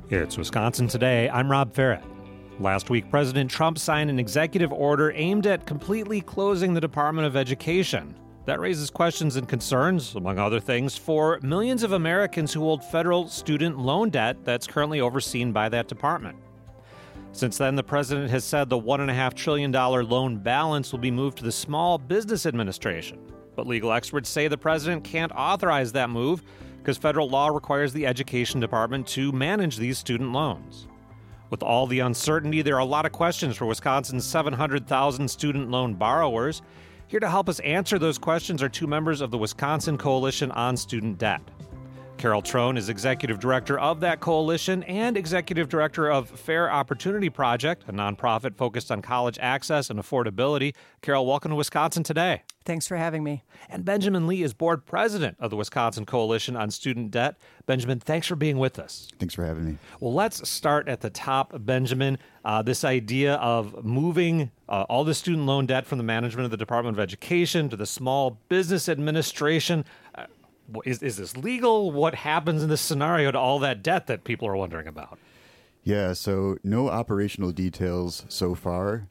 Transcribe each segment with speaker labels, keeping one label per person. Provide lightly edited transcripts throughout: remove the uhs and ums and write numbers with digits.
Speaker 1: It's Wisconsin Today. I'm Rob Farrett. Last week, President Trump signed an executive order aimed at completely closing the Department of Education. That raises questions and concerns, among other things, for millions of Americans who hold federal student loan debt that's currently overseen by that department. Since then, the president has said the $1.5 trillion loan balance will be moved to the Small Business Administration. But legal experts say the president can't authorize that move because federal law requires the Education Department to manage these student loans. With all the uncertainty, there are a lot of questions for Wisconsin's 700,000 student loan borrowers. Here to help us answer those questions are two members of the Wisconsin Coalition on Student Debt. Carol Trone is executive director of that coalition and executive director of Fair Opportunity Project, a nonprofit focused on college access and affordability. Carol, welcome to Wisconsin Today.
Speaker 2: Thanks for having me.
Speaker 1: And Benjamin Lee is board president of the Wisconsin Coalition on Student Debt. Benjamin, thanks for being with us.
Speaker 3: Thanks for having me.
Speaker 1: Well, let's start at the top, Benjamin. This idea of moving all the student loan debt from the management of the Department of Education to the Small Business Administration. Is this legal? What happens in this scenario to all that debt that people are wondering about?
Speaker 3: Yeah, so no operational details so far.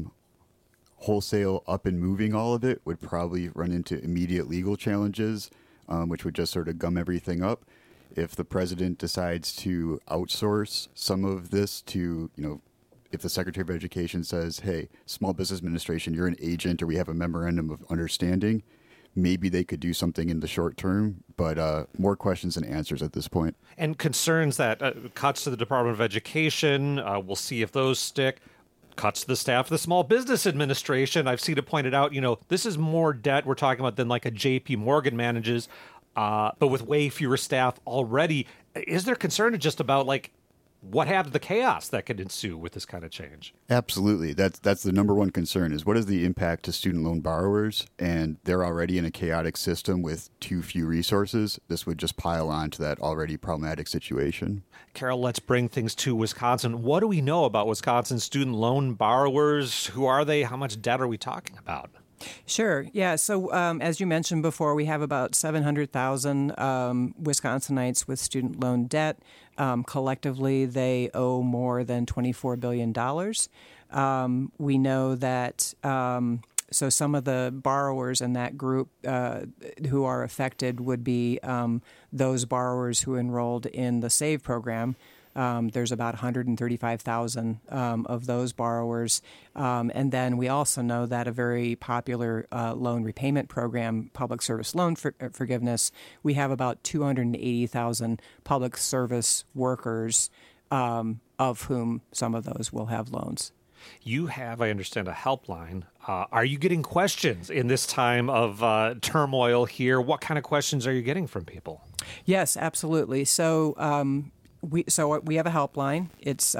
Speaker 3: Wholesale up and moving all of it would probably run into immediate legal challenges, which would just sort of gum everything up. If the president decides to outsource some of this to, if the Secretary of Education says, hey, Small Business Administration, you're an agent or we have a memorandum of understanding, maybe they could do something in the short term, but more questions than answers at this point.
Speaker 1: And concerns that cuts to the Department of Education, we'll see if those stick. Cuts to the staff of the Small Business Administration. I've seen it pointed out, this is more debt we're talking about than like a J.P. Morgan manages, but with way fewer staff already. Is there concern just about what happened, the chaos that could ensue with this kind of change?
Speaker 3: Absolutely. That's the number one concern is what is the impact to student loan borrowers? And they're already in a chaotic system with too few resources. This would just pile on to that already problematic situation.
Speaker 1: Carol, let's bring things to Wisconsin. What do we know about Wisconsin student loan borrowers? Who are they? How much debt are we talking about?
Speaker 2: Sure. Yeah. So as you mentioned before, we have about 700,000 Wisconsinites with student loan debt. Collectively, they owe more than $24 billion. We know that so some of the borrowers in that group who are affected would be those borrowers who enrolled in the SAVE program. There's about 135,000 of those borrowers. And then we also know that a very popular loan repayment program, public service loan forgiveness, we have about 280,000 public service workers, of whom some of those will have loans.
Speaker 1: You have, I understand, a helpline. Are you getting questions in this time of turmoil here? What kind of questions are you getting from people?
Speaker 2: Yes, absolutely. So we have a helpline. It's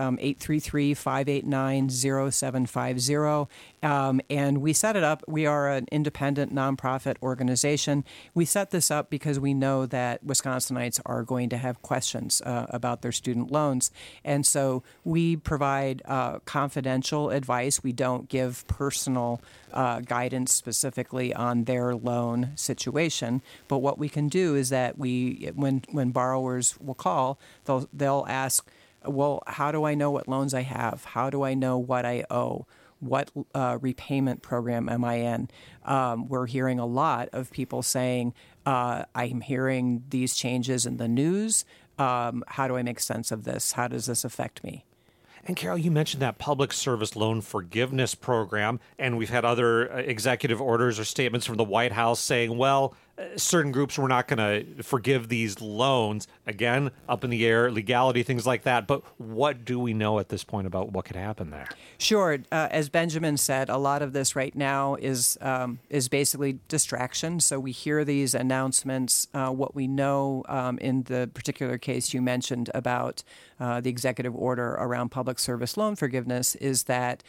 Speaker 2: 833-589-0750. And we set it up. We are an independent nonprofit organization. We set this up because we know that Wisconsinites are going to have questions about their student loans. And so we provide confidential advice. We don't give personal guidance specifically on their loan situation. But what we can do is that when borrowers will call, they'll ask, well, how do I know what loans I have? How do I know what I owe? What repayment program am I in? We're hearing a lot of people saying, I'm hearing these changes in the news. How do I make sense of this? How does this affect me?
Speaker 1: And Carol, you mentioned that public service loan forgiveness program, and we've had other executive orders or statements from the White House saying, well, certain groups were not going to forgive these loans. Again, up in the air, legality, things like that. But what do we know at this point about what could happen there?
Speaker 2: Sure. As Benjamin said, a lot of this right now is basically distraction. So we hear these announcements. What we know in the particular case you mentioned about the executive order around public service loan forgiveness is that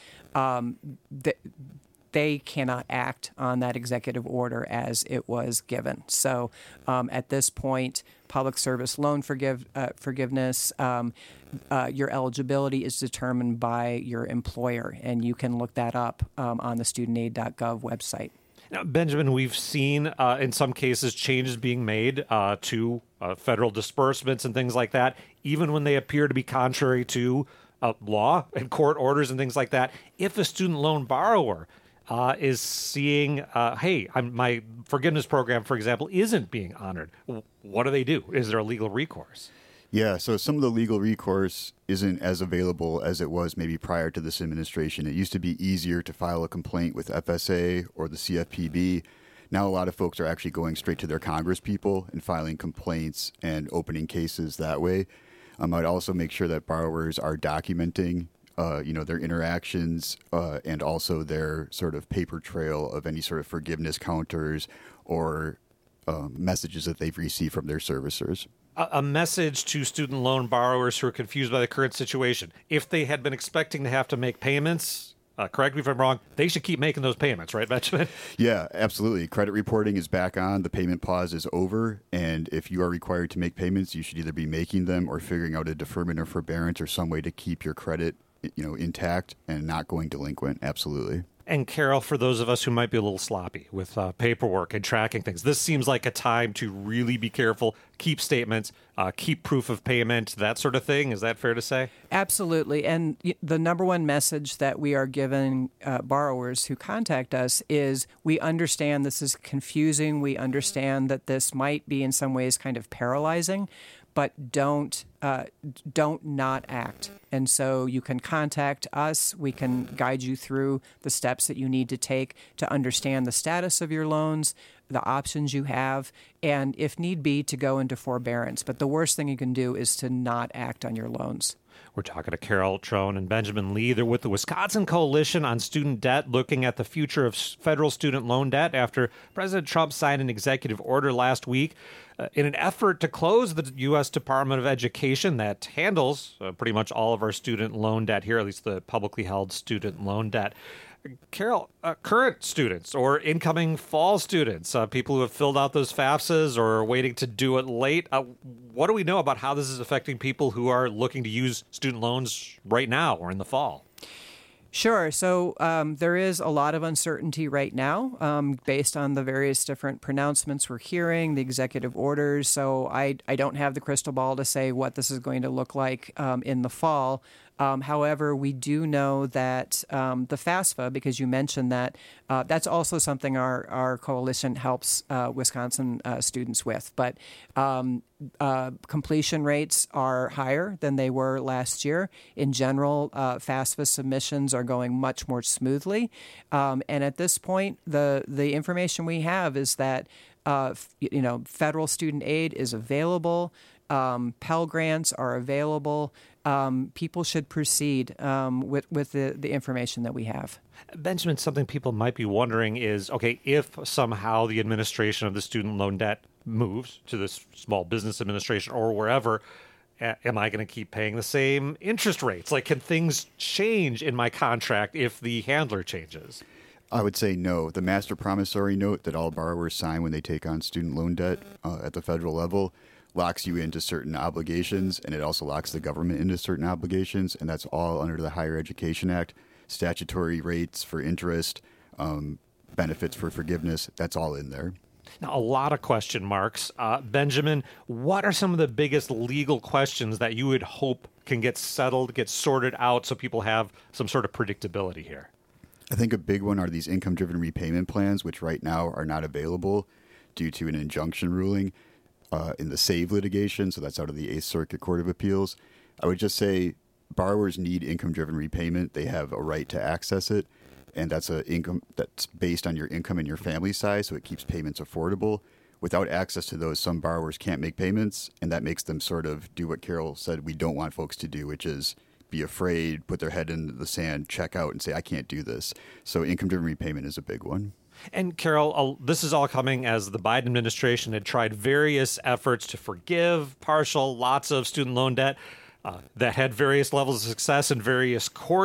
Speaker 2: they cannot act on that executive order as it was given. So at this point, public service loan forgiveness, your eligibility is determined by your employer, and you can look that up on the studentaid.gov website.
Speaker 1: Now, Benjamin, we've seen in some cases changes being made to federal disbursements and things like that, even when they appear to be contrary to law and court orders and things like that. If a student loan borrower is seeing, hey, my forgiveness program, for example, isn't being honored, what do they do? Is there a legal recourse?
Speaker 3: Yeah, so some of the legal recourse isn't as available as it was maybe prior to this administration. It used to be easier to file a complaint with FSA or the CFPB. Now a lot of folks are actually going straight to their Congress people and filing complaints and opening cases that way. I'd also make sure that borrowers are documenting their interactions and also their sort of paper trail of any sort of forgiveness counters or messages that they've received from their servicers.
Speaker 1: A message to student loan borrowers who are confused by the current situation. If they had been expecting to have to make payments, correct me if I'm wrong, they should keep making those payments, right, Benjamin?
Speaker 3: Yeah, absolutely. Credit reporting is back on. The payment pause is over. And if you are required to make payments, you should either be making them or figuring out a deferment or forbearance or some way to keep your credit, intact and not going delinquent. Absolutely.
Speaker 1: And Carol, for those of us who might be a little sloppy with paperwork and tracking things, this seems like a time to really be careful, keep statements, keep proof of payment, that sort of thing. Is that fair to say?
Speaker 2: Absolutely. And the number one message that we are giving borrowers who contact us is we understand this is confusing. We understand that this might be in some ways kind of paralyzing, but don't not act. And so you can contact us. We can guide you through the steps that you need to take to understand the status of your loans, the options you have, and if need be, to go into forbearance. But the worst thing you can do is to not act on your loans.
Speaker 1: We're talking to Carol Trone and Benjamin Lee. They're with the Wisconsin Coalition on Student Debt, looking at the future of federal student loan debt after President Trump signed an executive order last week in an effort to close the U.S. Department of Education that handles pretty much all of our student loan debt here, at least the publicly held student loan debt. Carol, current students or incoming fall students, people who have filled out those FAFSAs or are waiting to do it late, what do we know about how this is affecting people who are looking to use student loans right now or in the fall?
Speaker 2: Sure. So there is a lot of uncertainty right now based on the various different pronouncements we're hearing, the executive orders. So I don't have the crystal ball to say what this is going to look like in the fall. However, we do know that the FAFSA, because you mentioned that, that's also something our coalition helps Wisconsin students with. But completion rates are higher than they were last year. In general, FAFSA submissions are going much more smoothly. And at this point, the information we have is that federal student aid is available. Pell Grants are available. People should proceed with the information that we have.
Speaker 1: Benjamin, something people might be wondering is, okay, if somehow the administration of the student loan debt moves to this Small Business Administration or wherever, am I going to keep paying the same interest rates? Like, can things change in my contract if the handler changes?
Speaker 3: I would say no. The master promissory note that all borrowers sign when they take on student loan debt at the federal level locks you into certain obligations, and it also locks the government into certain obligations, and that's all under the Higher Education Act. Statutory rates for interest, benefits for forgiveness, that's all in there.
Speaker 1: Now, a lot of question marks. Benjamin, what are some of the biggest legal questions that you would hope can get settled, get sorted out so people have some sort of predictability here?
Speaker 3: I think a big one are these income-driven repayment plans, which right now are not available due to an injunction ruling in the SAVE litigation, so that's out of the 8th Circuit Court of Appeals. I would just say borrowers need income-driven repayment. They have a right to access it, and that's a income that's based on your income and your family size, so it keeps payments affordable. Without access to those, some borrowers can't make payments, and that makes them sort of do what Carol said we don't want folks to do, which is be afraid, put their head in the sand, check out, and say, I can't do this. So income-driven repayment is a big one.
Speaker 1: And Carol, this is all coming as the Biden administration had tried various efforts to forgive partial lots of student loan debt that had various levels of success in various courts.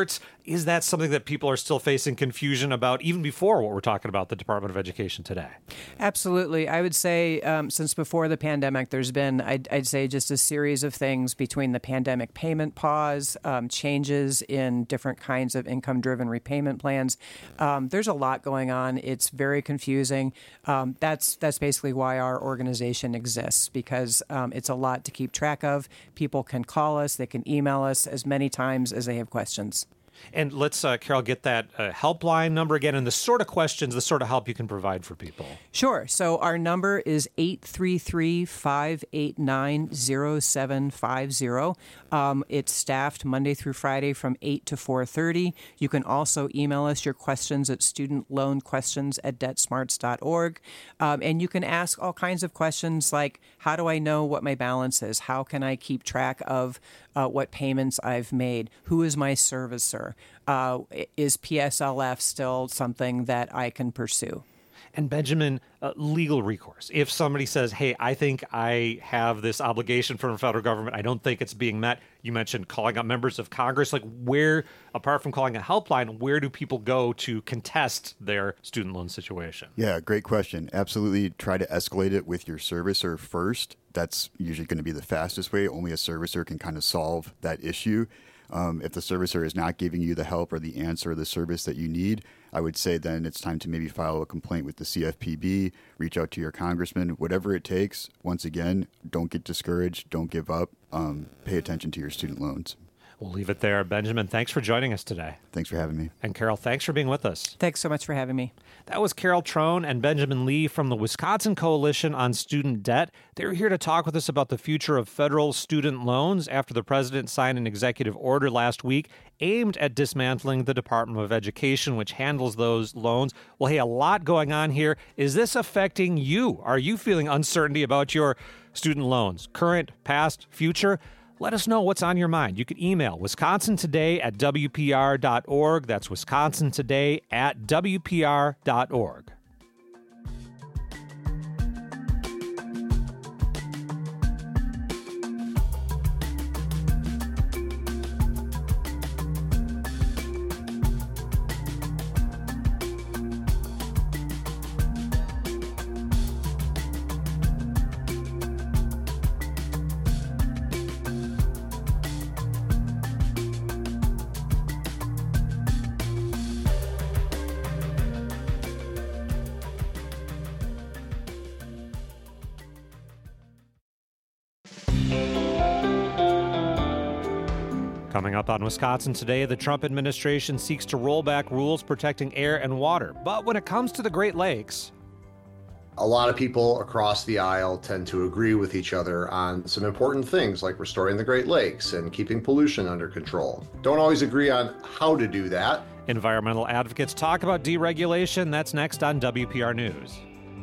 Speaker 1: Is that something that people are still facing confusion about, even before what we're talking about, the Department of Education today?
Speaker 2: Absolutely. I would say since before the pandemic, there's been, I'd say, just a series of things between the pandemic payment pause, changes in different kinds of income-driven repayment plans. There's a lot going on. It's very confusing. That's basically why our organization exists, because it's a lot to keep track of. People can call us. They can email us as many times as they have questions.
Speaker 1: And let's, Carol, get that helpline number again and the sort of questions, the sort of help you can provide for people.
Speaker 2: Sure. So our number is 833-589-0750. It's staffed Monday through Friday from 8 to 4:30. You can also email us your questions at studentloanquestions@debtsmarts.org. And you can ask all kinds of questions like, how do I know what my balance is? How can I keep track of what payments I've made? Who is my servicer? Is PSLF still something that I can pursue?
Speaker 1: And Benjamin, legal recourse. If somebody says, hey, I think I have this obligation from the federal government, I don't think it's being met. You mentioned calling up members of Congress. Like, where, apart from calling a helpline, where do people go to contest their student loan situation?
Speaker 3: Yeah, great question. Absolutely try to escalate it with your servicer first. That's usually going to be the fastest way. Only a servicer can kind of solve that issue. If the servicer is not giving you the help or the answer or the service that you need, I would say then it's time to maybe file a complaint with the CFPB, reach out to your congressman, whatever it takes. Once again, don't get discouraged, don't give up, pay attention to your student loans.
Speaker 1: We'll leave it there. Benjamin, thanks for joining us today.
Speaker 3: Thanks for having me.
Speaker 1: And Carol, thanks for being with us.
Speaker 2: Thanks so much for having me.
Speaker 1: That was Carol Trone and Benjamin Lee from the Wisconsin Coalition on Student Debt. They're here to talk with us about the future of federal student loans after the president signed an executive order last week aimed at dismantling the Department of Education, which handles those loans. Well, hey, a lot going on here. Is this affecting you? Are you feeling uncertainty about your student loans, current, past, future? Let us know what's on your mind. You can email wisconsintoday@wpr.org. That's wisconsintoday@wpr.org. Coming up on Wisconsin Today, the Trump administration seeks to roll back rules protecting air and water. But when it comes to the Great Lakes,
Speaker 4: a lot of people across the aisle tend to agree with each other on some important things like restoring the Great Lakes and keeping pollution under control. Don't always agree on how to do that.
Speaker 1: Environmental advocates talk about deregulation. That's next on WPR News.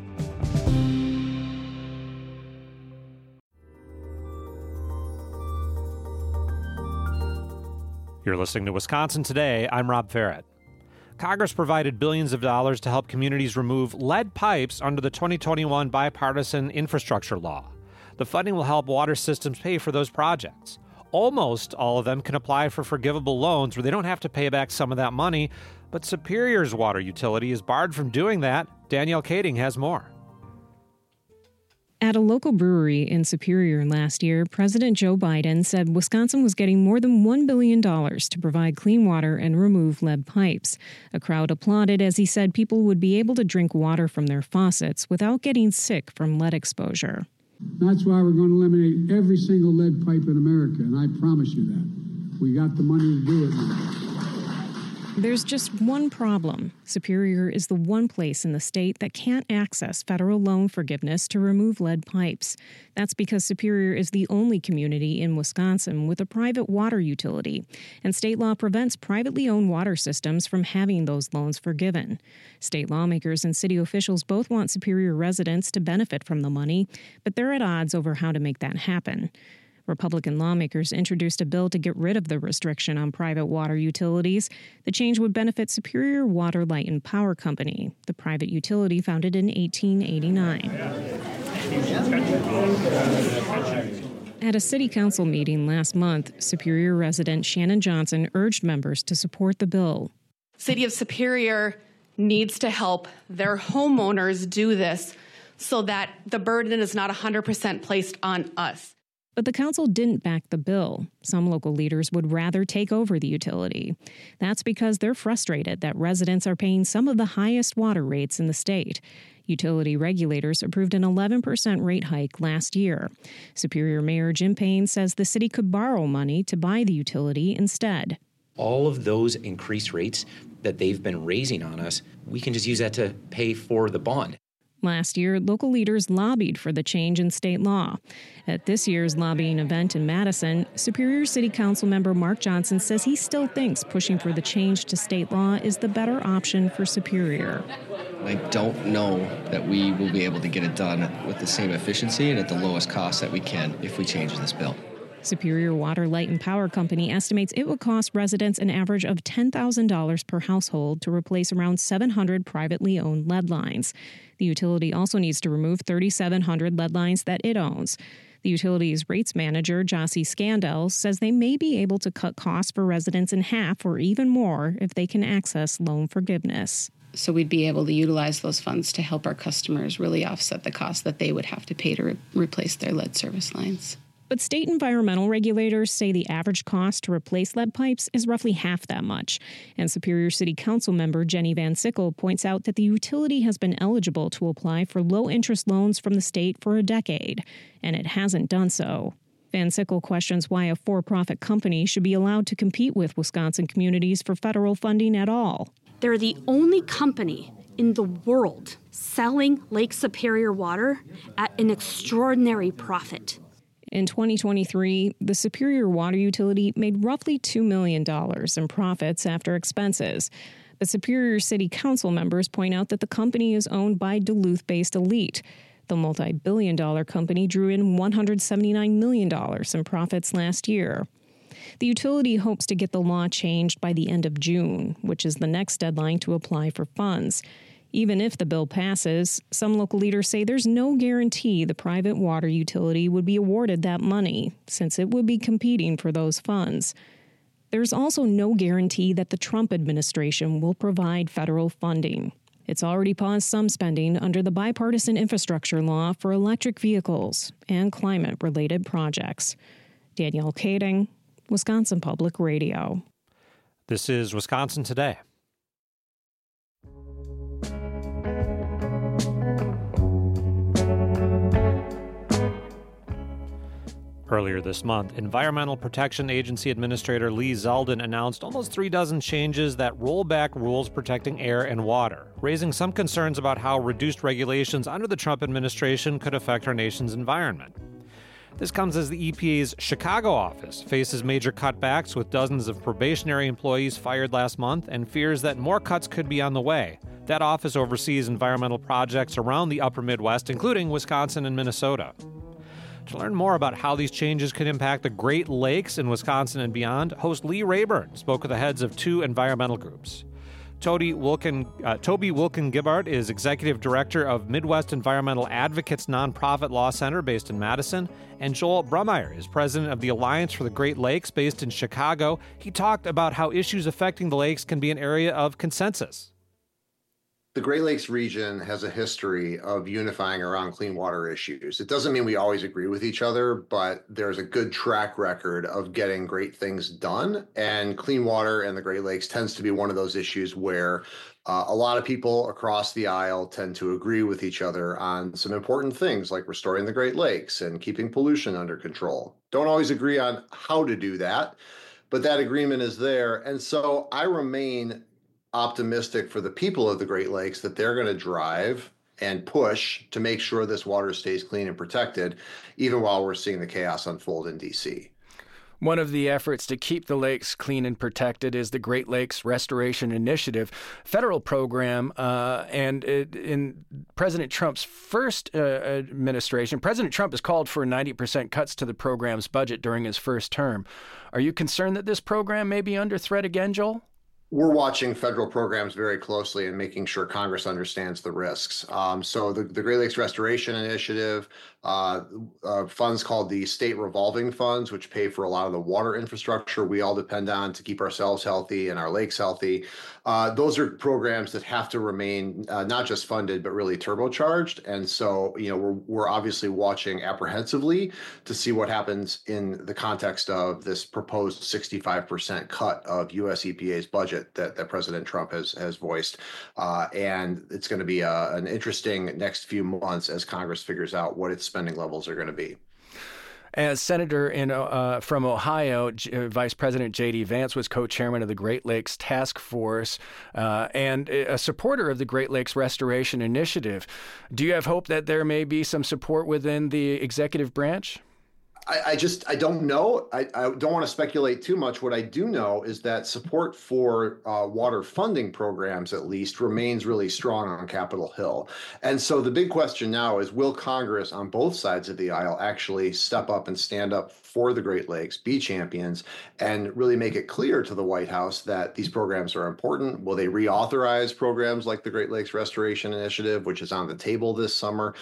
Speaker 1: You're listening to Wisconsin Today. I'm Rob Ferrett. Congress provided billions of dollars to help communities remove lead pipes under the 2021 bipartisan infrastructure law. The funding will help water systems pay for those projects. Almost all of them can apply for forgivable loans where they don't have to pay back some of that money, but Superior's water utility is barred from doing that. Danielle Kading has more.
Speaker 5: At a local brewery in Superior last year, President Joe Biden said Wisconsin was getting more than $1 billion to provide clean water and remove lead pipes. A crowd applauded as he said people would be able to drink water from their faucets without getting sick from lead exposure.
Speaker 6: That's why we're going to eliminate every single lead pipe in America, and I promise you that. We got the money to do it now.
Speaker 5: There's just one problem. Superior is the one place in the state that can't access federal loan forgiveness to remove lead pipes. That's because Superior is the only community in Wisconsin with a private water utility, and state law prevents privately owned water systems from having those loans forgiven. State lawmakers and city officials both want Superior residents to benefit from the money, but they're at odds over how to make that happen. Republican lawmakers introduced a bill to get rid of the restriction on private water utilities. The change would benefit Superior Water, Light and Power Company, the private utility founded in 1889. At a city council meeting last month, Superior resident Shannon Johnson urged members to support the bill.
Speaker 7: City of Superior needs to help their homeowners do this so that the burden is not 100% placed on us.
Speaker 5: But the council didn't back the bill. Some local leaders would rather take over the utility. That's because they're frustrated that residents are paying some of the highest water rates in the state. Utility regulators approved an 11% rate hike last year. Superior Mayor Jim Payne says the city could borrow money to buy the utility instead.
Speaker 8: All of those increased rates that they've been raising on us, we can just use that to pay for the bond.
Speaker 5: Last year, local leaders lobbied for the change in state law. At this year's lobbying event in Madison, Superior City Council member Mark Johnson says he still thinks pushing for the change to state law is the better option for Superior.
Speaker 9: I don't know that we will be able to get it done with the same efficiency and at the lowest cost that we can if we change this bill.
Speaker 5: Superior Water, Light, and Power Company estimates it would cost residents an average of $10,000 per household to replace around 700 privately owned lead lines. The utility also needs to remove 3,700 lead lines that it owns. The utility's rates manager, Jossie Scandell, says they may be able to cut costs for residents in half or even more if they can access loan forgiveness.
Speaker 10: So we'd be able to utilize those funds to help our customers really offset the cost that they would have to pay to replace their lead service lines.
Speaker 5: But state environmental regulators say the average cost to replace lead pipes is roughly half that much. And Superior City Council member Jenny Van Sickle points out that the utility has been eligible to apply for low-interest loans from the state for a decade, and it hasn't done so. Van Sickle questions why a for-profit company should be allowed to compete with Wisconsin communities for federal funding at all.
Speaker 11: They're the only company in the world selling Lake Superior water at an extraordinary profit.
Speaker 5: In 2023, the Superior Water Utility made roughly $2 million in profits after expenses. But Superior City Council members point out that the company is owned by Duluth-based Elite. The multi-billion-dollar company drew in $179 million in profits last year. The utility hopes to get the law changed by the end of June, which is the next deadline to apply for funds. Even if the bill passes, some local leaders say there's no guarantee the private water utility would be awarded that money, since it would be competing for those funds. There's also no guarantee that the Trump administration will provide federal funding. It's already paused some spending under the bipartisan infrastructure law for electric vehicles and climate-related projects. Danielle Kading, Wisconsin Public Radio.
Speaker 1: This is Wisconsin Today. Earlier this month, Environmental Protection Agency Administrator Lee Zeldin announced almost 36 changes that roll back rules protecting air and water, raising some concerns about how reduced regulations under the Trump administration could affect our nation's environment. This comes as the EPA's Chicago office faces major cutbacks with dozens of probationary employees fired last month and fears that more cuts could be on the way. That office oversees environmental projects around the upper Midwest, including Wisconsin and Minnesota. To learn more about how these changes could impact the Great Lakes in Wisconsin and beyond, host Lee Rayburn spoke with the heads of two environmental groups. Toby Wilken-Gibbard is Executive Director of Midwest Environmental Advocates Nonprofit Law Center based in Madison, and Joel Brummeyer is President of the Alliance for the Great Lakes based in Chicago. He talked about how issues affecting the lakes can be an area of consensus.
Speaker 4: The Great Lakes region has a history of unifying around clean water issues. It doesn't mean we always agree with each other, but there's a good track record of getting great things done. And clean water and the Great Lakes tends to be one of those issues where a lot of people across the aisle tend to agree with each other on some important things like restoring the Great Lakes and keeping pollution under control. Don't always agree on how to do that, but that agreement is there. And so I remain optimistic for the people of the Great Lakes that they're going to drive and push to make sure this water stays clean and protected, even while we're seeing the chaos unfold in D.C.
Speaker 12: One of the efforts to keep the lakes clean and protected is the Great Lakes Restoration Initiative, federal program. And in President Trump's first administration, President Trump has called for 90% cuts to the program's budget during his first term. Are you concerned that this program may be under threat again, Joel?
Speaker 4: We're watching federal programs very closely and making sure Congress understands the risks. So the Great Lakes Restoration Initiative, funds called the state revolving funds, which pay for a lot of the water infrastructure we all depend on to keep ourselves healthy and our lakes healthy. Those are programs that have to remain not just funded, but really turbocharged. And so, we're obviously watching apprehensively to see what happens in the context of this proposed 65% cut of US EPA's budget that President Trump has voiced. And it's going to be an interesting next few months as Congress figures out what its spending levels are going to be.
Speaker 12: As Senator from Ohio, Vice President J.D. Vance was co-chairman of the Great Lakes Task Force and a supporter of the Great Lakes Restoration Initiative. Do you have hope that there may be some support within the executive branch?
Speaker 4: I don't know. I don't want to speculate too much. What I do know is that support for water funding programs, at least, remains really strong on Capitol Hill. And so the big question now is, will Congress on both sides of the aisle actually step up and stand up for the Great Lakes, be champions, and really make it clear to the White House that these programs are important? Will they reauthorize programs like the Great Lakes Restoration Initiative, which is on the table this summer?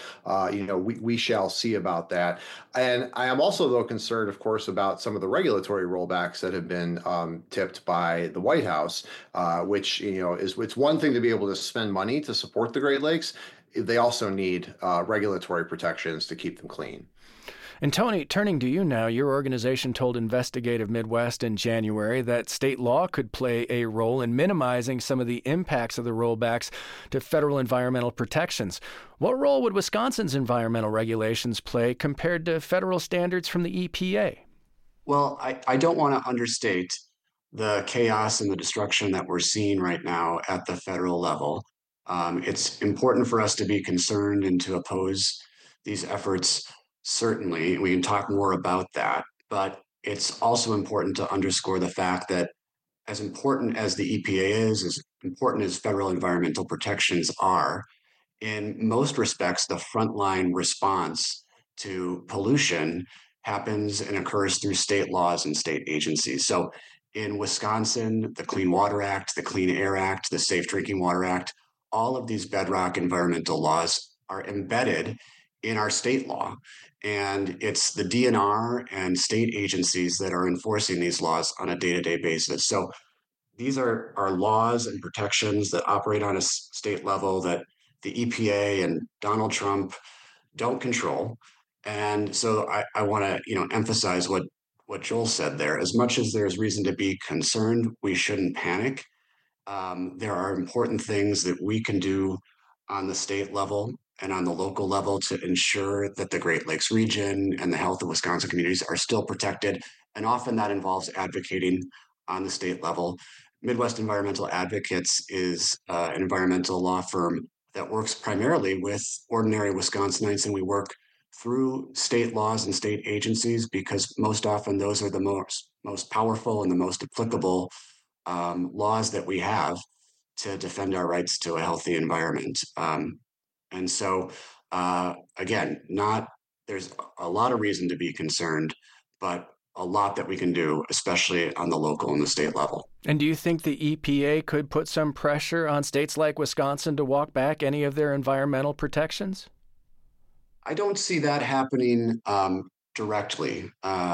Speaker 4: We shall see about that. And I am also, though, concerned, of course, about some of the regulatory rollbacks that have been tipped by the White House, which, it's one thing to be able to spend money to support the Great Lakes. They also need regulatory protections to keep them clean.
Speaker 12: And Tony, turning to you now, your organization told Investigative Midwest in January that state law could play a role in minimizing some of the impacts of the rollbacks to federal environmental protections. What role would Wisconsin's environmental regulations play compared to federal standards from the EPA?
Speaker 13: Well, I don't want to understate the chaos and the destruction that we're seeing right now at the federal level. It's important for us to be concerned and to oppose these efforts. Certainly, we can talk more about that, but it's also important to underscore the fact that as important as the EPA is, as important as federal environmental protections are, in most respects, the frontline response to pollution happens and occurs through state laws and state agencies. So in Wisconsin, the Clean Water Act, the Clean Air Act, the Safe Drinking Water Act, all of these bedrock environmental laws are embedded in our state law. And it's the DNR and state agencies that are enforcing these laws on a day-to-day basis. So these are laws and protections that operate on a state level that the EPA and Donald Trump don't control. And so I want to emphasize what Joel said there. As much as there's reason to be concerned, we shouldn't panic. There are important things that we can do on the state level and on the local level to ensure that the Great Lakes region and the health of Wisconsin communities are still protected. And often that involves advocating on the state level. Midwest Environmental Advocates is an environmental law firm that works primarily with ordinary Wisconsinites, and we work through state laws and state agencies because most often those are the most powerful and the most applicable laws that we have to defend our rights to a healthy environment. And so, again, there's a lot of reason to be concerned, but a lot that we can do, especially on the local and the state level.
Speaker 12: And do you think the EPA could put some pressure on states like Wisconsin to walk back any of their environmental protections?
Speaker 13: I don't see that happening directly.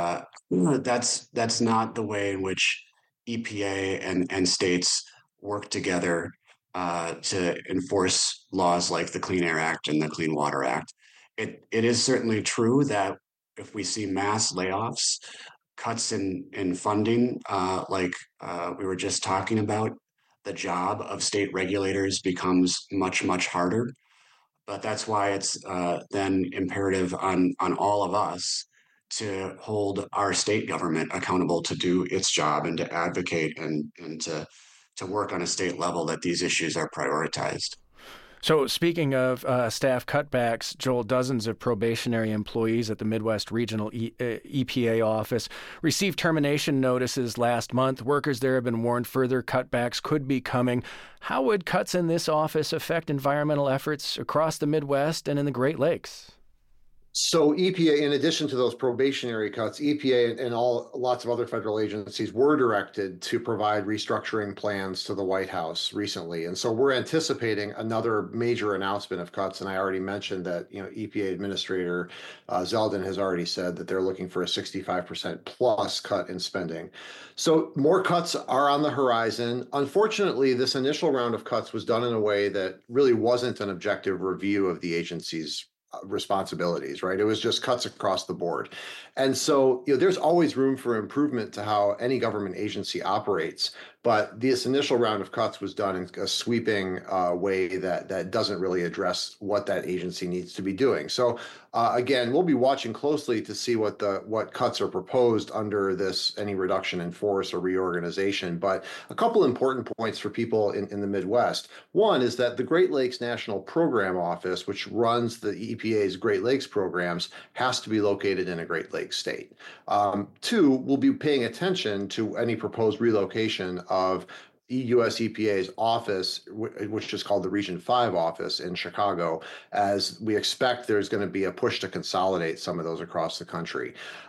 Speaker 13: That's not the way in which EPA and states work together to enforce laws like the Clean Air Act and the Clean Water Act. It is certainly true that if we see mass layoffs, cuts in funding, like we were just talking about, the job of state regulators becomes much, much harder. But that's why it's then imperative on all of us to hold our state government accountable to do its job and to advocate and to work on a state level that these issues are prioritized.
Speaker 12: So speaking of staff cutbacks, Joel, dozens of probationary employees at the Midwest Regional EPA office received termination notices last month. Workers there have been warned further cutbacks could be coming. How would cuts in this office affect environmental efforts across the Midwest and in the Great Lakes?
Speaker 4: So EPA, in addition to those probationary cuts, EPA and lots of other federal agencies were directed to provide restructuring plans to the White House recently. And so we're anticipating another major announcement of cuts. And I already mentioned that, EPA Administrator Zeldin has already said that they're looking for a 65% plus cut in spending. So more cuts are on the horizon. Unfortunately, this initial round of cuts was done in a way that really wasn't an objective review of the agency's responsibilities, right? It was just cuts across the board. And so, there's always room for improvement to how any government agency operates. But this initial round of cuts was done in a sweeping way that doesn't really address what that agency needs to be doing. So again, we'll be watching closely to see what cuts are proposed under any reduction in force or reorganization. But a couple important points for people in the Midwest. One is that the Great Lakes National Program Office, which runs the EPA's Great Lakes programs, has to be located in a Great Lakes state. Two, we'll be paying attention to any proposed relocation of US EPA's office, which is called the Region 5 office in Chicago, as we expect there's going to be a push to consolidate some of those across the country.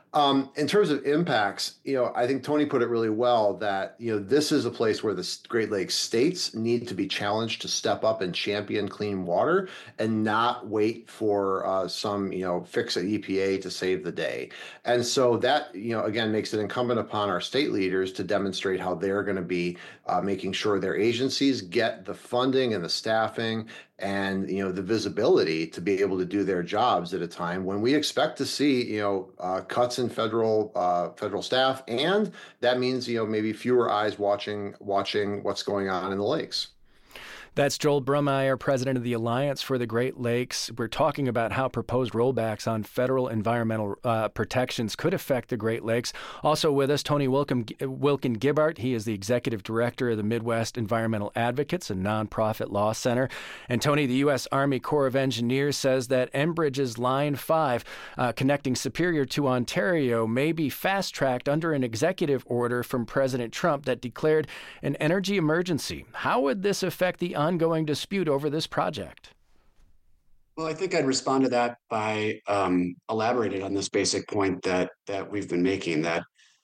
Speaker 4: In terms of impacts, I think Tony put it really well that, this is a place where the Great Lakes states need to be challenged to step up and champion clean water and not wait for some, fix at EPA to save the day. And so that, again, makes it incumbent upon our state leaders to demonstrate how they're going to be making sure their agencies get the funding and the staffing and the visibility to be able to do their jobs at a time when we expect to see cuts in federal staff, and that means maybe fewer eyes watching what's going on in the lakes.
Speaker 12: That's Joel Brummeier, president of the Alliance for the Great Lakes. We're talking about how proposed rollbacks on federal environmental protections could affect the Great Lakes. Also with us, Tony Wilkin Gibbart. He is the executive director of the Midwest Environmental Advocates, a nonprofit law center. And Tony, the U.S. Army Corps of Engineers says that Enbridge's Line 5, connecting Superior to Ontario, may be fast-tracked under an executive order from President Trump that declared an energy emergency. How would this affect the ongoing dispute over this project?
Speaker 13: Well, I think I'd respond to that by elaborating on this basic point that we've been making, that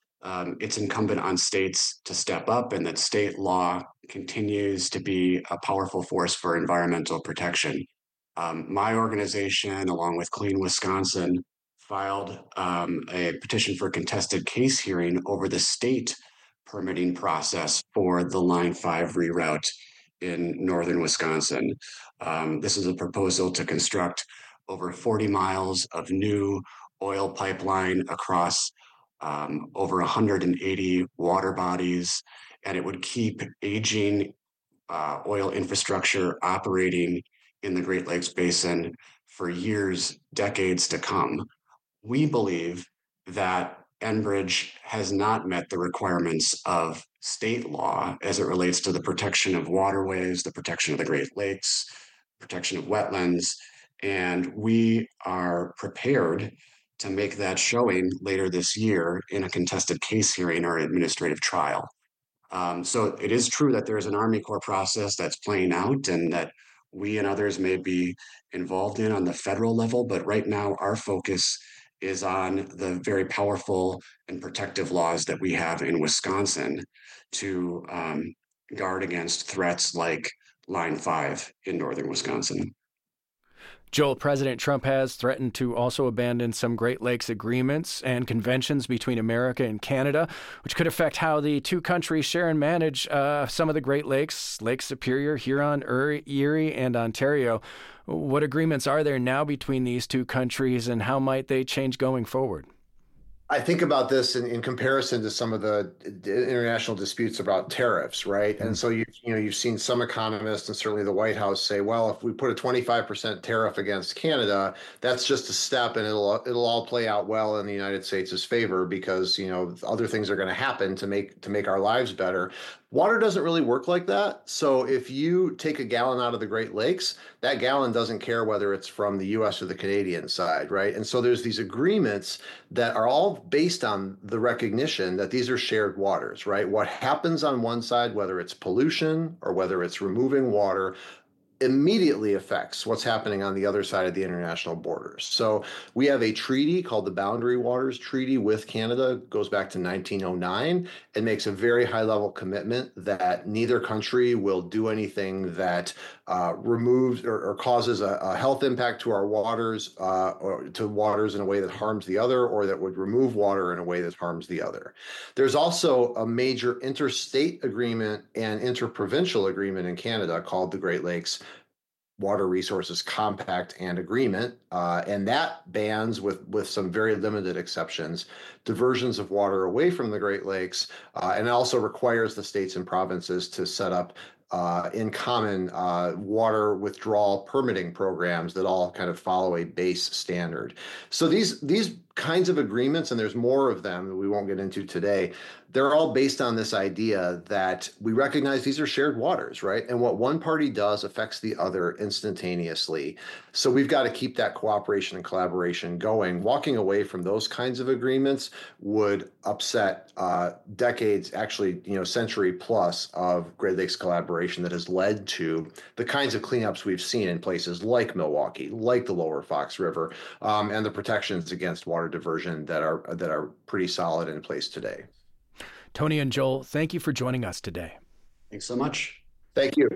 Speaker 13: it's incumbent on states to step up and that state law continues to be a powerful force for environmental protection. My organization, along with Clean Wisconsin, filed a petition for contested case hearing over the state permitting process for the Line 5 reroute in northern Wisconsin. This is a proposal to construct over 40 miles of new oil pipeline across over 180 water bodies, and it would keep aging oil infrastructure operating in the Great Lakes Basin for years, decades to come. We believe that Enbridge has not met the requirements of state law as it relates to the protection of waterways, the protection of the Great Lakes, protection of wetlands, and we are prepared to make that showing later this year in a contested case hearing or administrative trial. So it is true that there's an Army Corps process that's playing out and that we and others may be involved in on the federal level, but right now our focus is on the very powerful and protective laws that we have in Wisconsin to guard against threats like Line 5 in northern Wisconsin.
Speaker 12: Joel, President Trump has threatened to also abandon some Great Lakes agreements and conventions between America and Canada, which could affect how the two countries share and manage some of the Great Lakes, Lake Superior, Huron, Erie, and Ontario. What agreements are there now between these two countries, and how might they change going forward?
Speaker 4: I think about this in comparison to some of the international disputes about tariffs, right? And so you've seen some economists and certainly the White House say, well, if we put a 25% tariff against Canada, that's just a step, and it'll all play out well in the United States' favor because other things are going to happen to make our lives better. Water doesn't really work like that. So if you take a gallon out of the Great Lakes, that gallon doesn't care whether it's from the US or the Canadian side, right? And so there's these agreements that are all based on the recognition that these are shared waters, right? What happens on one side, whether it's pollution or whether it's removing water, immediately affects what's happening on the other side of the international borders. So we have a treaty called the Boundary Waters Treaty with Canada, goes back to 1909, and makes a very high-level commitment that neither country will do anything that removes or causes a health impact to our waters, or to waters in a way that harms the other, or that would remove water in a way that harms the other. There's also a major interstate agreement and interprovincial agreement in Canada called the Great Lakes Water Resources Compact and Agreement, and that bans, with some very limited exceptions, diversions of water away from the Great Lakes, and it also requires the states and provinces to set up in common water withdrawal permitting programs that all kind of follow a base standard. So these kinds of agreements, and there's more of them that we won't get into today, they're all based on this idea that we recognize these are shared waters, right? And what one party does affects the other instantaneously. So we've got to keep that cooperation and collaboration going. Walking away from those kinds of agreements would upset decades, actually, century plus of Great Lakes collaboration that has led to the kinds of cleanups we've seen in places like Milwaukee, like the Lower Fox River, and the protections against water diversion that are pretty solid in place today.
Speaker 12: Tony and Joel, thank you for joining us today.
Speaker 13: Thanks so much.
Speaker 4: Thank you.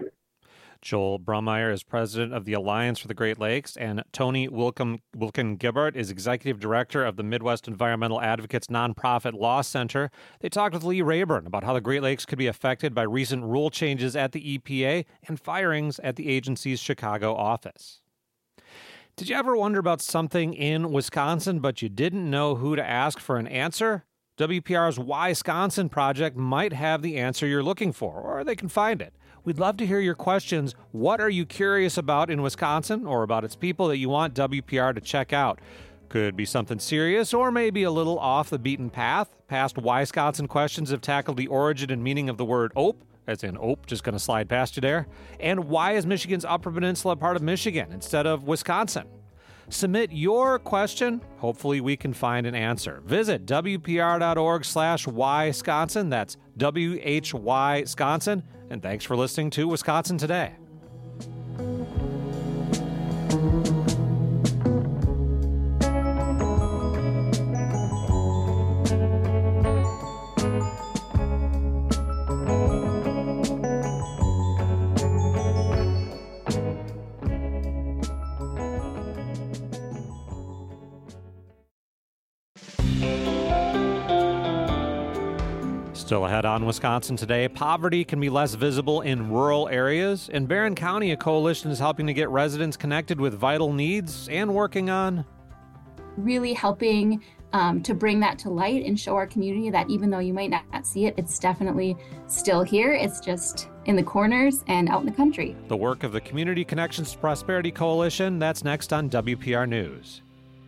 Speaker 1: Joel Brummeyer is president of the Alliance for the Great Lakes, and Tony Wilkin Gibbard is executive director of the Midwest Environmental Advocates nonprofit law center. They talked with Lee Rayburn about how the Great Lakes could be affected by recent rule changes at the EPA and firings at the agency's Chicago office. Did you ever wonder about something in Wisconsin, but you didn't know who to ask for an answer? WPR's Wisconsin project might have the answer you're looking for, or they can find it. We'd love to hear your questions. What are you curious about in Wisconsin, or about its people that you want WPR to check out? Could be something serious, or maybe a little off the beaten path. Past Wisconsin questions have tackled the origin and meaning of the word ope, as in ope, just going to slide past you there. And why is Michigan's Upper Peninsula part of Michigan instead of Wisconsin? Submit your question. Hopefully we can find an answer. Visit WPR.org/Wisconsin. That's WHY-Sconsin. And thanks for listening to Wisconsin Today. Still ahead on Wisconsin Today, poverty can be less visible in rural areas. In Barron County, a coalition is helping to get residents connected with vital needs and working on
Speaker 14: really helping to bring that to light and show our community that even though you might not see it, it's definitely still here. It's just in the corners and out in the country.
Speaker 1: The work of the Community Connections to Prosperity Coalition, that's next on WPR News.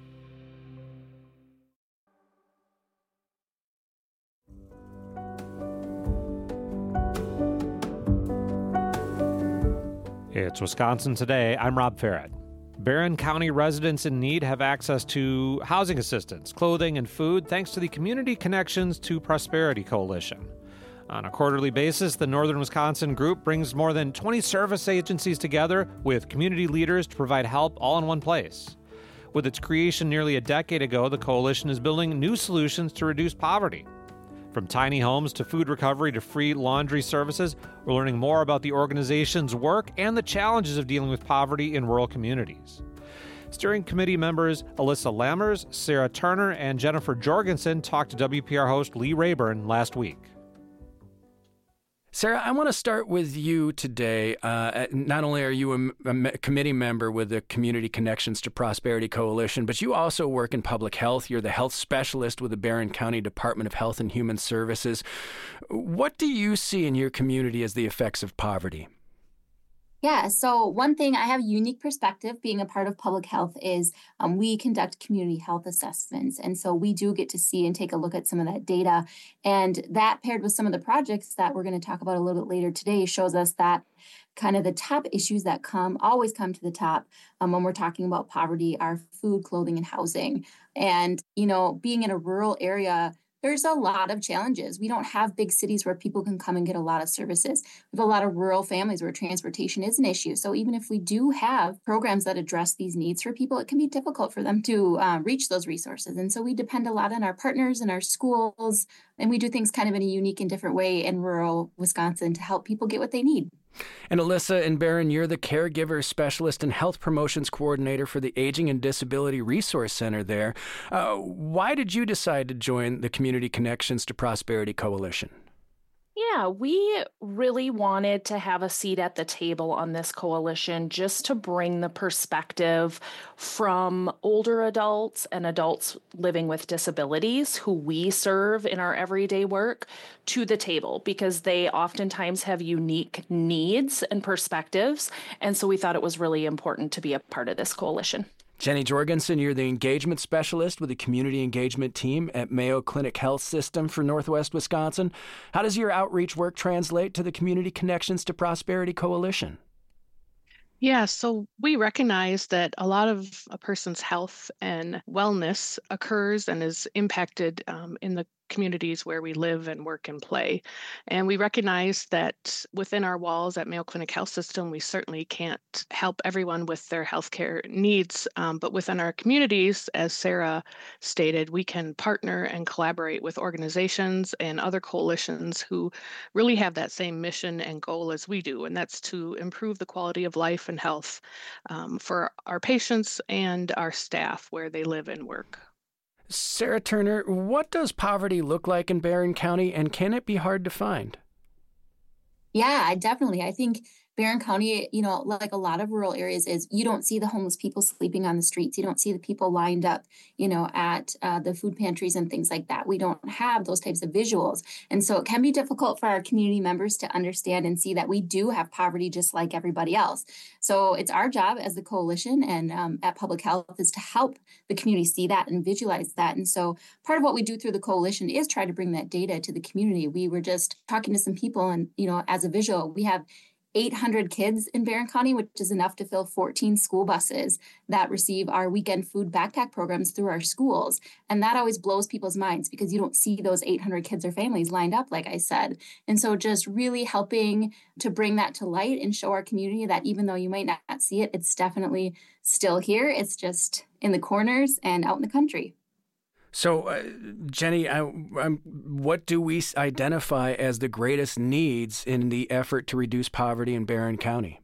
Speaker 1: It's Wisconsin Today. I'm Rob Farrett. Barron County residents in need have access to housing assistance, clothing, and food thanks to the Community Connections to Prosperity Coalition. On a quarterly basis, the Northern Wisconsin group brings more than 20 service agencies together with community leaders to provide help all in one place. With its creation nearly a decade ago, the coalition is building new solutions to reduce poverty. From tiny homes to food recovery to free laundry services, we're learning more about the organization's work and the challenges of dealing with poverty in rural communities. Steering committee members Alyssa Lammers, Sarah Turner, and Jennifer Jorgensen talked to WPR host Lee Rayburn last week.
Speaker 12: Sarah, I want to start with you today. Not only are you a committee member with the Community Connections to Prosperity Coalition, but you also work in public health. You're the health specialist with the Barron County Department of Health and Human Services. What do you see in your community as the effects of poverty?
Speaker 14: Yeah, so one thing, I have a unique perspective being a part of public health is we conduct community health assessments. And so we do get to see and take a look at some of that data. And that paired with some of the projects that we're going to talk about a little bit later today shows us that kind of the top issues that always come to the top when we're talking about poverty are food, clothing, and housing. And, being in a rural area, there's a lot of challenges. We don't have big cities where people can come and get a lot of services. We have a lot of rural families where transportation is an issue. So even if we do have programs that address these needs for people, it can be difficult for them to reach those resources. And so we depend a lot on our partners and our schools, and we do things kind of in a unique and different way in rural Wisconsin to help people get what they need.
Speaker 12: And Alyssa and Barron, you're the caregiver specialist and health promotions coordinator for the Aging and Disability Resource Center there. Why did you decide to join the Community Connections to Prosperity Coalition?
Speaker 15: Yeah, we really wanted to have a seat at the table on this coalition just to bring the perspective from older adults and adults living with disabilities who we serve in our everyday work to the table, because they oftentimes have unique needs and perspectives. And so we thought it was really important to be a part of this coalition.
Speaker 12: Jenny Jorgensen, you're the engagement specialist with the community engagement team at Mayo Clinic Health System for Northwest Wisconsin. How does your outreach work translate to the Community Connections to Prosperity Coalition?
Speaker 16: Yeah, so we recognize that a lot of a person's health and wellness occurs and is impacted in the communities where we live and work and play. And we recognize that within our walls at Mayo Clinic Health System, we certainly can't help everyone with their healthcare needs. But within our communities, as Sarah stated, we can partner and collaborate with organizations and other coalitions who really have that same mission and goal as we do. And that's to improve the quality of life and health for our patients and our staff where they live and work.
Speaker 12: Sarah Turner, what does poverty look like in Barron County, and can it be hard to find?
Speaker 14: Yeah, definitely. I think Barron County, like a lot of rural areas, is you don't see the homeless people sleeping on the streets. You don't see the people lined up, at the food pantries and things like that. We don't have those types of visuals. And so it can be difficult for our community members to understand and see that we do have poverty just like everybody else. So it's our job as the coalition and at Public Health is to help the community see that and visualize that. And so part of what we do through the coalition is try to bring that data to the community. We were just talking to some people and, as a visual, we have 800 kids in Barron County, which is enough to fill 14 school buses that receive our weekend food backpack programs through our schools. And that always blows people's minds because you don't see those 800 kids or families lined up, like I said. And so just really helping to bring that to light and show our community that even though you might not see it, it's definitely still here. It's just in the corners and out in the country.
Speaker 12: So, Jenny, what do we identify as the greatest needs in the effort to reduce poverty in Barron County?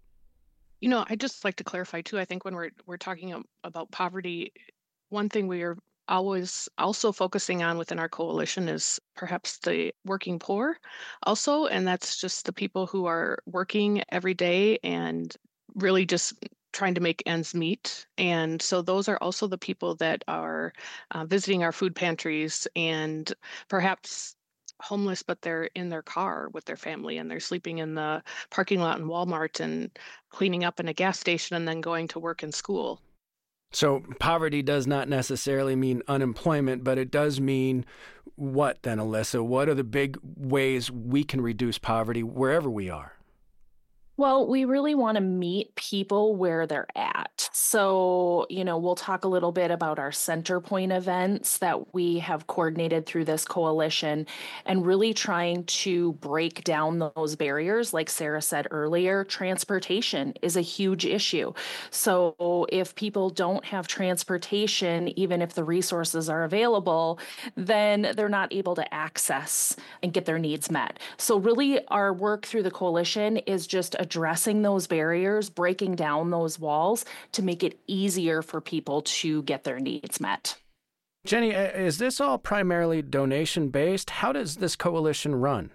Speaker 16: I'd just like to clarify, too. I think when we're talking about poverty, one thing we are always also focusing on within our coalition is perhaps the working poor also. And that's just the people who are working every day and really just trying to make ends meet. And so those are also the people that are visiting our food pantries and perhaps homeless, but they're in their car with their family and they're sleeping in the parking lot in Walmart and cleaning up in a gas station and then going to work and school.
Speaker 12: So poverty does not necessarily mean unemployment, but it does mean what then, Alyssa? What are the big ways we can reduce poverty wherever we are?
Speaker 15: Well, we really want to meet people where they're at. So, we'll talk a little bit about our center point events that we have coordinated through this coalition and really trying to break down those barriers. Like Sarah said earlier, transportation is a huge issue. So if people don't have transportation, even if the resources are available, then they're not able to access and get their needs met. So really our work through the coalition is just addressing those barriers, breaking down those walls to make it easier for people to get their needs met.
Speaker 12: Jenny, is this all primarily donation-based? How does this coalition run?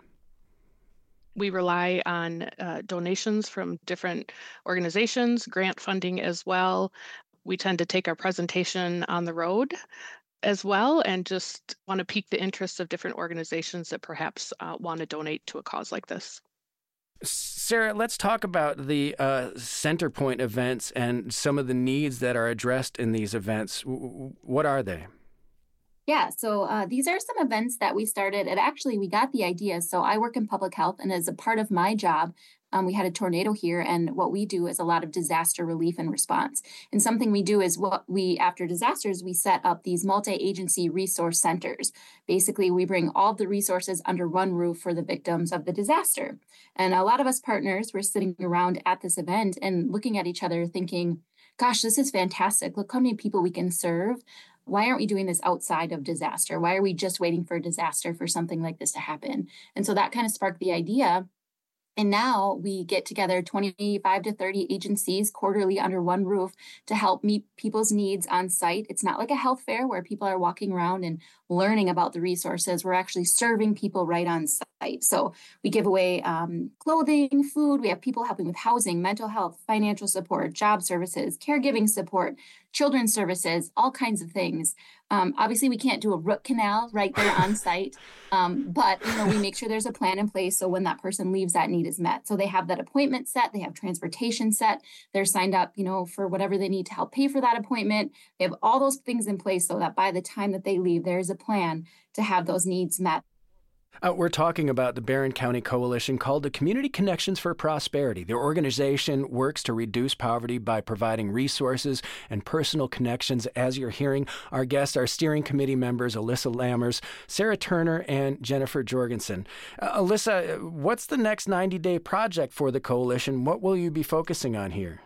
Speaker 16: We rely on donations from different organizations, grant funding as well. We tend to take our presentation on the road as well and just want to pique the interest of different organizations that perhaps want to donate to a cause like this.
Speaker 12: Sarah, let's talk about the center point events and some of the needs that are addressed in these events. What are they?
Speaker 14: Yeah, so these are some events that we started, and actually we got the idea. So I work in public health, and as a part of my job, We had a tornado here, and what we do is a lot of disaster relief and response. And something we do is after disasters, we set up these multi-agency resource centers. Basically, we bring all the resources under one roof for the victims of the disaster. And a lot of us partners were sitting around at this event and looking at each other thinking, gosh, this is fantastic. Look how many people we can serve. Why aren't we doing this outside of disaster? Why are we just waiting for a disaster for something like this to happen? And so that kind of sparked the idea. And now we get together 25 to 30 agencies quarterly under one roof to help meet people's needs on site. It's not like a health fair where people are walking around and learning about the resources. We're actually serving people right on site. So we give away clothing, food. We have people helping with housing, mental health, financial support, job services, caregiving support, children's services, all kinds of things. Obviously, we can't do a root canal right there on site, but we make sure there's a plan in place so when that person leaves, that need is met. So they have that appointment set, they have transportation set, they're signed up, for whatever they need to help pay for that appointment. They have all those things in place so that by the time that they leave, there is a plan to have those needs met.
Speaker 12: We're talking about the Barron County Coalition called the Community Connections for Prosperity. The organization works to reduce poverty by providing resources and personal connections. As you're hearing, our guests are steering committee members Alyssa Lammers, Sarah Turner, and Jennifer Jorgensen. Alyssa, what's the next 90-day project for the coalition? What will you be focusing on here?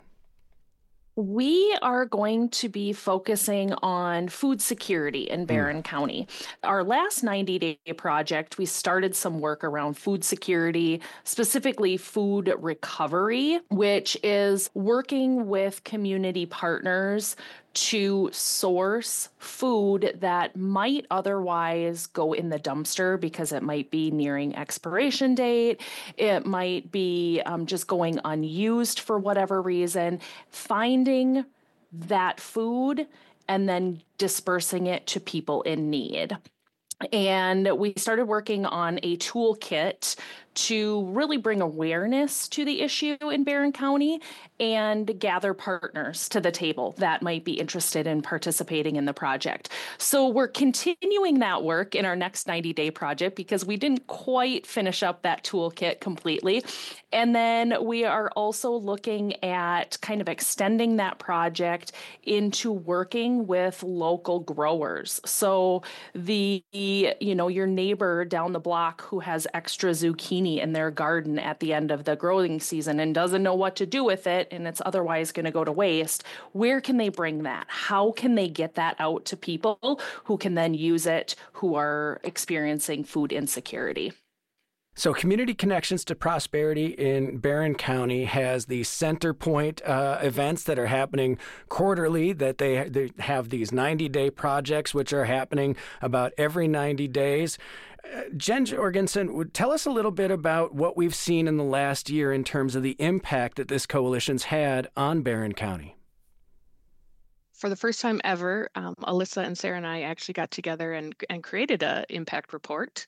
Speaker 15: We are going to be focusing on food security in Barron County. Our last 90-day project, we started some work around food security, specifically food recovery, which is working with community partners to source food that might otherwise go in the dumpster because it might be nearing expiration date. It might be just going unused for whatever reason. Finding that food and then dispersing it to people in need. And we started working on a toolkit to really bring awareness to the issue in Barron County and gather partners to the table that might be interested in participating in the project. So we're continuing that work in our next 90-day project because we didn't quite finish up that toolkit completely. And then we are also looking at kind of extending that project into working with local growers. So your neighbor down the block who has extra zucchini in their garden at the end of the growing season and doesn't know what to do with it and it's otherwise going to go to waste, where can they bring that? How can they get that out to people who can then use it who are experiencing food insecurity?
Speaker 12: So Community Connections to Prosperity in Barron County has these center point events that are happening quarterly, that they have these 90-day projects, which are happening about every 90 days. Jen Jorgensen, tell us a little bit about what we've seen in the last year in terms of the impact that this coalition's had on Barron County.
Speaker 16: For the first time ever, Alyssa and Sarah and I actually got together and created an impact report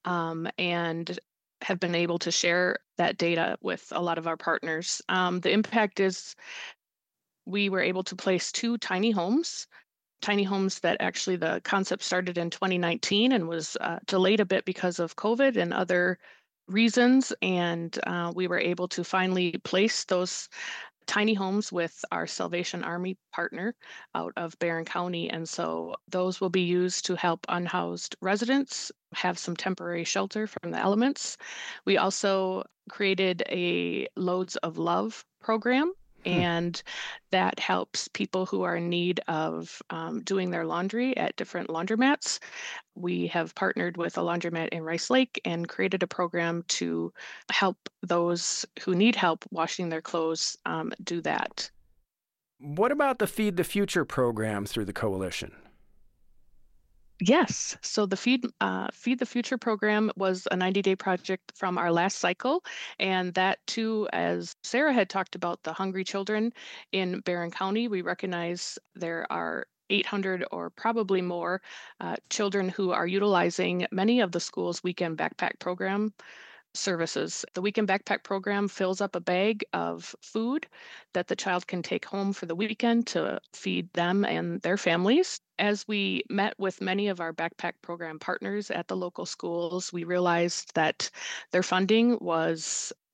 Speaker 16: and have been able to share that data with a lot of our partners. The impact is we were able to place 2 tiny homes that actually the concept started in 2019 and was delayed a bit because of COVID and other reasons. And we were able to finally place those tiny homes with our Salvation Army partner out of Barron County. And so those will be used to help unhoused residents have some temporary shelter from the elements. We also created a Loads of Love program. And that helps people who are in need of doing their laundry at different laundromats. We have partnered with a laundromat in Rice Lake and created a program to help those who need help washing their clothes do that.
Speaker 12: What about the Feed the Future program through the coalition?
Speaker 16: Yes. So the Feed the Future program was a 90-day project from our last cycle. And that too, as Sarah had talked about the hungry children in Barron County, we recognize there are 800 or probably more children who are utilizing many of the school's weekend backpack program services. The Weekend Backpack program fills up a bag of food that the child can take home for the weekend to feed them and their families. As we met with many of our backpack program partners at the local schools, we realized that their funding was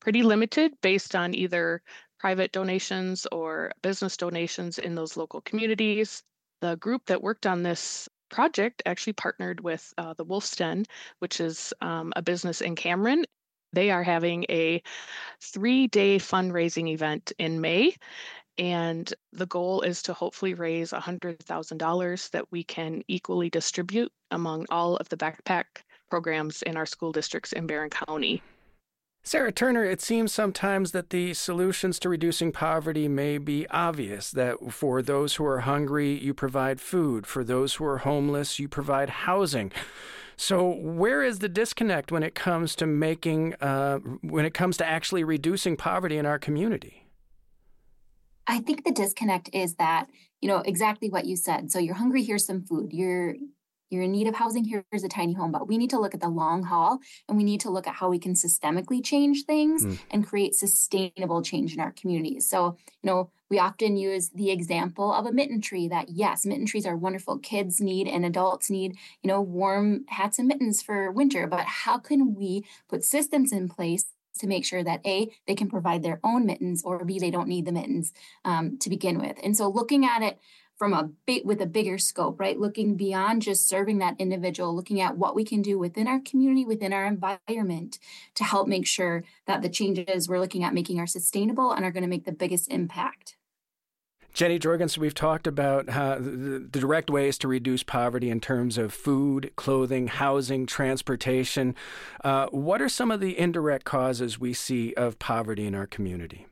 Speaker 16: pretty limited based on either private donations or business donations in those local communities. The group that worked on this project actually partnered with the Wolf's Den, which is a business in Cameron. They are having a 3-day fundraising event in May. And the goal is to hopefully raise $100,000 that we can equally distribute among all of the backpack programs in our school districts in Barron County.
Speaker 12: Sarah Turner, it seems sometimes that the solutions to reducing poverty may be obvious, that for those who are hungry, you provide food. For those who are homeless, you provide housing. So where is the disconnect when it comes to actually reducing poverty in our community?
Speaker 14: I think the disconnect is that, exactly what you said. So you're hungry, here's some food. You're in need of housing, here's a tiny home. But we need to look at the long haul, and we need to look at how we can systemically change things and create sustainable change in our communities. So, we often use the example of a mitten tree that, yes, mitten trees are wonderful. Kids need and adults need, warm hats and mittens for winter. But how can we put systems in place to make sure that A, they can provide their own mittens, or B, they don't need the mittens to begin with? And so looking at it with a bigger scope, right? Looking beyond just serving that individual, looking at what we can do within our community, within our environment to help make sure that the changes we're looking at making are sustainable and are going to make the biggest impact.
Speaker 12: Jenny Jorgensen, we've talked about the direct ways to reduce poverty in terms of food, clothing, housing, transportation. What are some of the indirect causes we see of poverty in our community?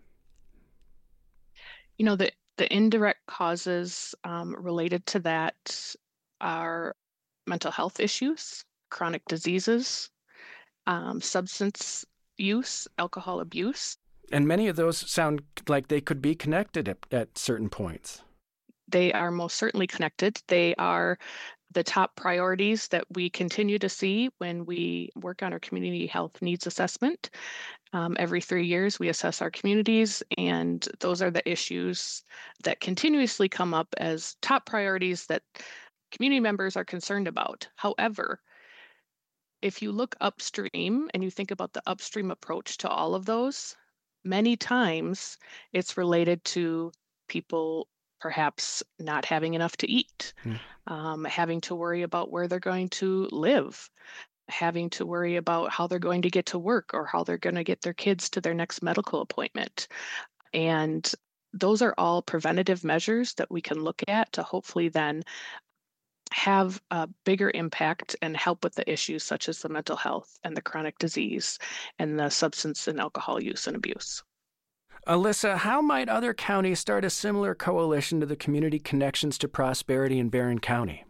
Speaker 16: The indirect causes related to that are mental health issues, chronic diseases, substance use, alcohol abuse.
Speaker 12: And many of those sound like they could be connected at certain points.
Speaker 16: They are most certainly connected. They are the top priorities that we continue to see when we work on our community health needs assessment. Every 3 years, we assess our communities, and those are the issues that continuously come up as top priorities that community members are concerned about. However, if you look upstream and you think about the upstream approach to all of those, many times it's related to people perhaps not having enough to eat, having to worry about where they're going to live, having to worry about how they're going to get to work or how they're going to get their kids to their next medical appointment. And those are all preventative measures that we can look at to hopefully then have a bigger impact and help with the issues such as the mental health and the chronic disease and the substance and alcohol use and abuse.
Speaker 12: Alyssa, how might other counties start a similar coalition to the Community Connections to Prosperity in Barron County?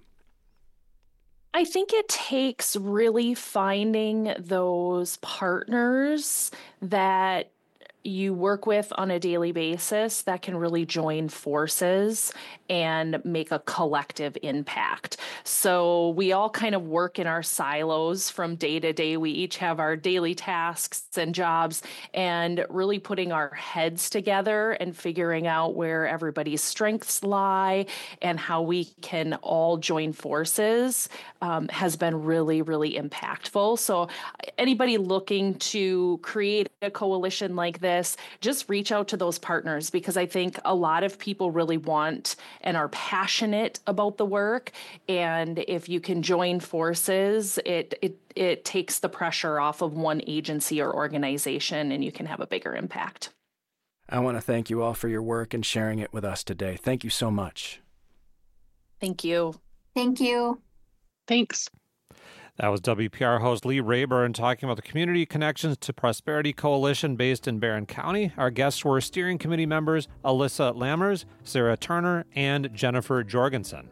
Speaker 15: I think it takes really finding those partners that you work with on a daily basis that can really join forces and make a collective impact. So we all kind of work in our silos from day to day. We each have our daily tasks and jobs, and really putting our heads together and figuring out where everybody's strengths lie and how we can all join forces has been really, really impactful. So anybody looking to create a coalition like this, just reach out to those partners, because I think a lot of people really want and are passionate about the work. And if you can join forces, it takes the pressure off of one agency or organization, and you can have a bigger impact.
Speaker 12: I want to thank you all for your work and sharing it with us today. Thank you so much.
Speaker 15: Thank you.
Speaker 14: Thank you.
Speaker 16: Thanks.
Speaker 1: That was WPR host Lee Rayburn talking about the Community Connections to Prosperity Coalition based in Barron County. Our guests were steering committee members Alyssa Lammers, Sarah Turner, and Jennifer Jorgensen.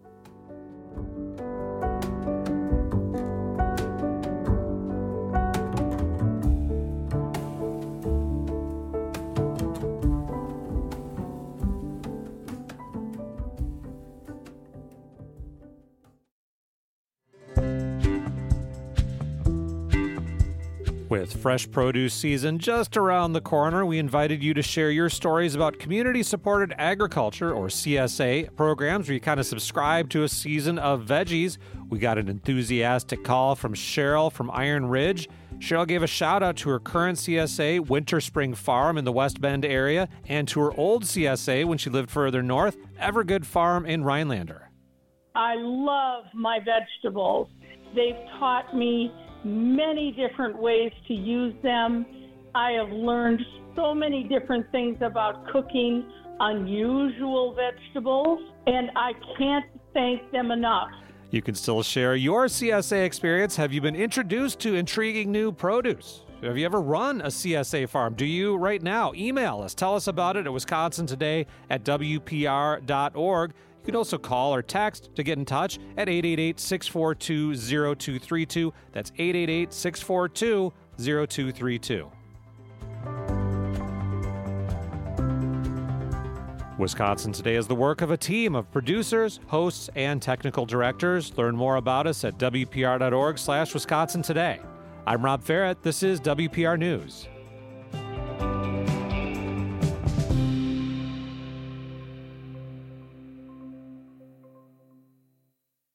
Speaker 1: With fresh produce season just around the corner, we invited you to share your stories about community-supported agriculture, or CSA, programs where you kind of subscribe to a season of veggies. We got an enthusiastic call from Cheryl from Iron Ridge. Cheryl gave a shout out to her current CSA, Winter Spring Farm in the West Bend area, and to her old CSA when she lived further north, Evergood Farm in Rhinelander.
Speaker 17: I love my vegetables. They've taught me many different ways to use them. I have learned so many different things about cooking unusual vegetables, and I can't thank them enough.
Speaker 1: You can still share your CSA experience. Have you been introduced to intriguing new produce? Have you ever run a CSA farm? Do you right now? Email us. Tell us about it at wisconsintoday@wpr.org. You can also call or text to get in touch at 888-642-0232. That's 888-642-0232. Wisconsin Today is the work of a team of producers, hosts, and technical directors. Learn more about us at wpr.org/Wisconsin Today. I'm Rob Ferrett. This is WPR News.